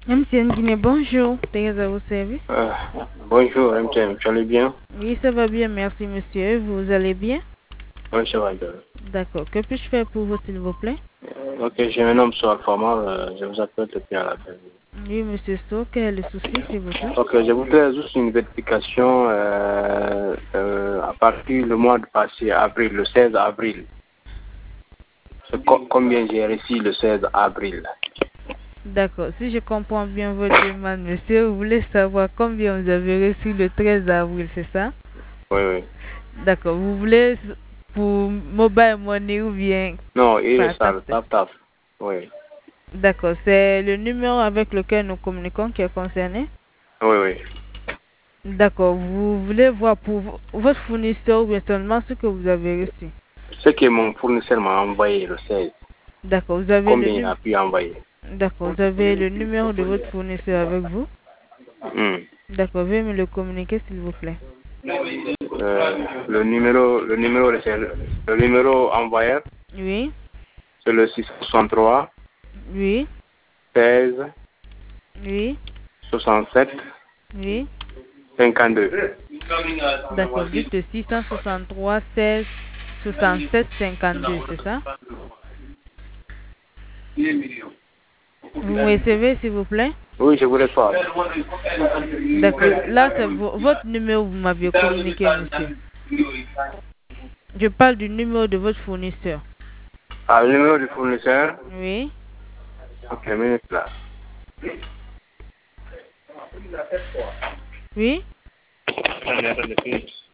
MTN Guinée, bonjour. Thérèse à vos services. Bonjour MTN, tu allais bien? Oui, ça va bien, merci monsieur. Vous allez bien? Oui, ça va bien. D'accord. Que puis-je faire pour vous, s'il vous plaît? Ok, je me nomme Soal Formal, je vous appelle depuis à la belle. Oui, monsieur So, quel est le souci, s'il vous plaît? Ok, je voudrais juste une vérification à partir du mois de passé, avril, le 16 avril. Combien j'ai reçu le 16 avril? D'accord. Si je comprends bien votre demande, monsieur, vous voulez savoir combien vous avez reçu le 13 avril, c'est ça? Oui, oui. D'accord. Vous voulez pour mobile money ou bien Non, il est par ça, tap? tap. Oui. D'accord. C'est le numéro avec lequel nous communiquons qui est concerné? Oui, oui. D'accord. Vous voulez voir pour votre fournisseur ou bien seulement ce que vous avez reçu? Ce que mon fournisseur m'a envoyé le 16, D'accord. Vous avez le combien il numéro. a pu envoyer? D'accord. Vous avez le numéro de votre fournisseur avec vous? Hmm. D'accord. Veuillez me le communiquer, s'il vous plaît. Le numéro envoyeur, Oui. c'est le 663 Oui. 16 Oui. 67 Oui. 52. D'accord. Dites le 663 16 67 52, c'est ça? Vous me recevez, s'il vous plaît? Oui, je voulais pas. D'accord. Là, c'est votre numéro que vous m'aviez communiqué, monsieur. Je parle du numéro de votre fournisseur. Ah, le numéro du fournisseur. Oui. Ok, minute là. Oui. Attendez, attendez.